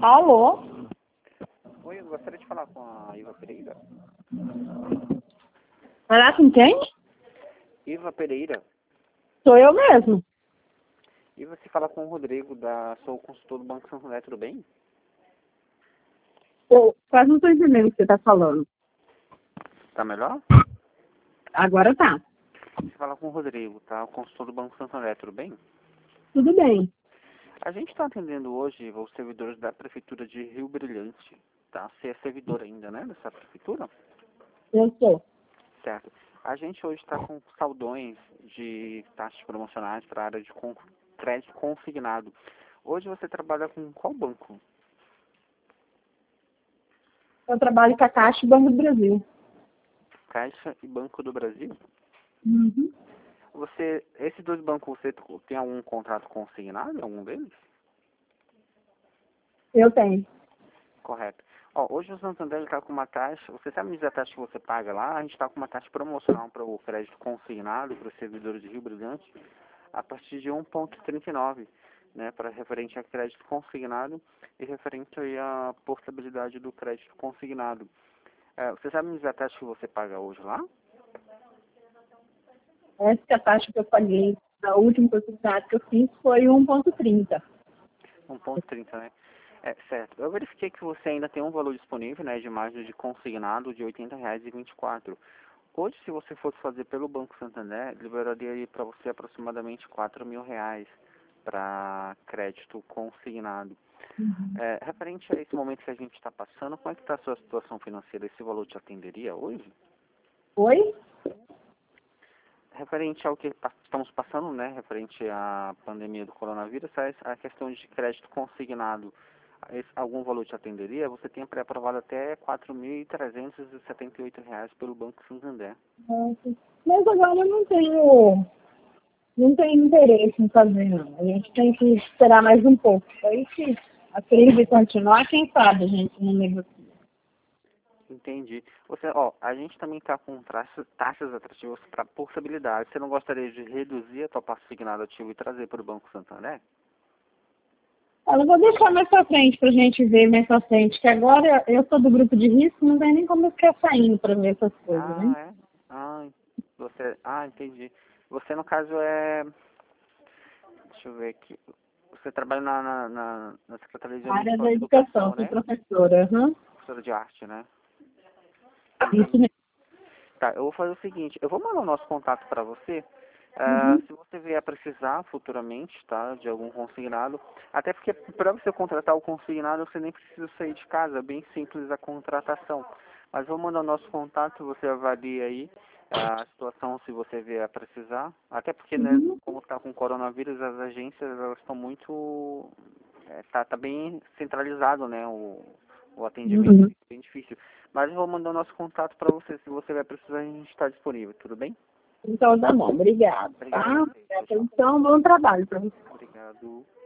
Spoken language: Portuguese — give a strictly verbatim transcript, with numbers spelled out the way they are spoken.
Alô? Oi, eu gostaria de falar com a Iva Pereira. Falar com quem? Iva Pereira. Sou eu mesmo. E você fala com o Rodrigo, da, sou consultor do Banco Santander, tudo bem? Eu quase não estou entendendo o que você está falando. Tá melhor? Agora tá. Você fala com o Rodrigo, tá? O consultor do Banco Santander, tudo bem? Tudo bem. A gente está atendendo hoje os servidores da Prefeitura de Rio Brilhante, tá? Você é servidor ainda, né, dessa prefeitura? Eu sou. Certo. A gente hoje está com saldões de taxas promocionais para a área de con- crédito consignado. Hoje você trabalha com qual banco? Eu trabalho com a Caixa e Banco do Brasil. Caixa e Banco do Brasil? Uhum. Você, esses dois bancos, você tem algum contrato consignado em algum deles? Eu tenho. Correto. Ó, hoje o Santander está com uma taxa, você sabe me dizer a taxa que você paga lá? A gente está com uma taxa promocional para o crédito consignado para os servidores de Rio Brilhante a partir de um vírgula trinta e nove, né, para referente a crédito consignado e referente aí à portabilidade do crédito consignado. É, você sabe me dizer a taxa que você paga hoje lá? Essa que é a taxa que eu paguei. A última possibilidade que eu fiz foi um vírgula trinta. um vírgula trinta, né? É, certo. Eu verifiquei que você ainda tem um valor disponível, né, de margem de consignado de oitenta reais e vinte e quatro. Hoje, se você fosse fazer pelo Banco Santander, liberaria para você aproximadamente quatro mil reais para crédito consignado. Uhum. É, referente a esse momento que a gente está passando, como é que está a sua situação financeira? Esse valor te atenderia hoje? Oi? Referente ao que pa- estamos passando, né, referente à pandemia do coronavírus, a a questão de crédito consignado, esse- algum valor te atenderia? Você tem pré-aprovado até quatro mil trezentos e setenta e oito reais pelo Banco Santander. Nossa. Mas agora eu não tenho, não tenho interesse em fazer, não. A gente tem que esperar mais um pouco. Aí se a crise continuar, quem sabe a gente não negocia. Entendi. Você, ó, a gente também está com taxas, taxas atrativas para portabilidade. Você não gostaria de reduzir a tua parte signada ativa e trazer para o Banco Santander? Olha, eu vou deixar mais pra frente pra gente ver mais pra frente, que agora eu sou do grupo de risco, não tem nem como eu ficar saindo pra ver essas coisas, Ah, né? é? Ah, você, ah, entendi. Você, no caso, é... Deixa eu ver aqui. Você trabalha na, na, na, na Secretaria de Área da educação, Educação, sou né? professora. Uhum. Professora de arte, né? Isso Entendi. mesmo. Tá, eu vou fazer o seguinte, eu vou mandar o nosso contato para você. Ah, Uhum. se você vier precisar futuramente, tá, de algum consignado, até porque para você contratar o consignado, você nem precisa sair de casa, é bem simples a contratação. Mas vou mandar o nosso contato, você avalia aí ah, a situação se você vier precisar. Até porque, né, Uhum. como está com coronavírus, as agências elas estão muito, é, tá, tá bem centralizado, né, o, o atendimento, Uhum. fica bem difícil. Mas eu vou mandar o nosso contato para você, se você vai precisar, a gente está disponível, tudo bem? Então tá bom, obrigado, Obrigado a tá? você. Tchau, tchau. Então, bom trabalho pra você. Obrigado.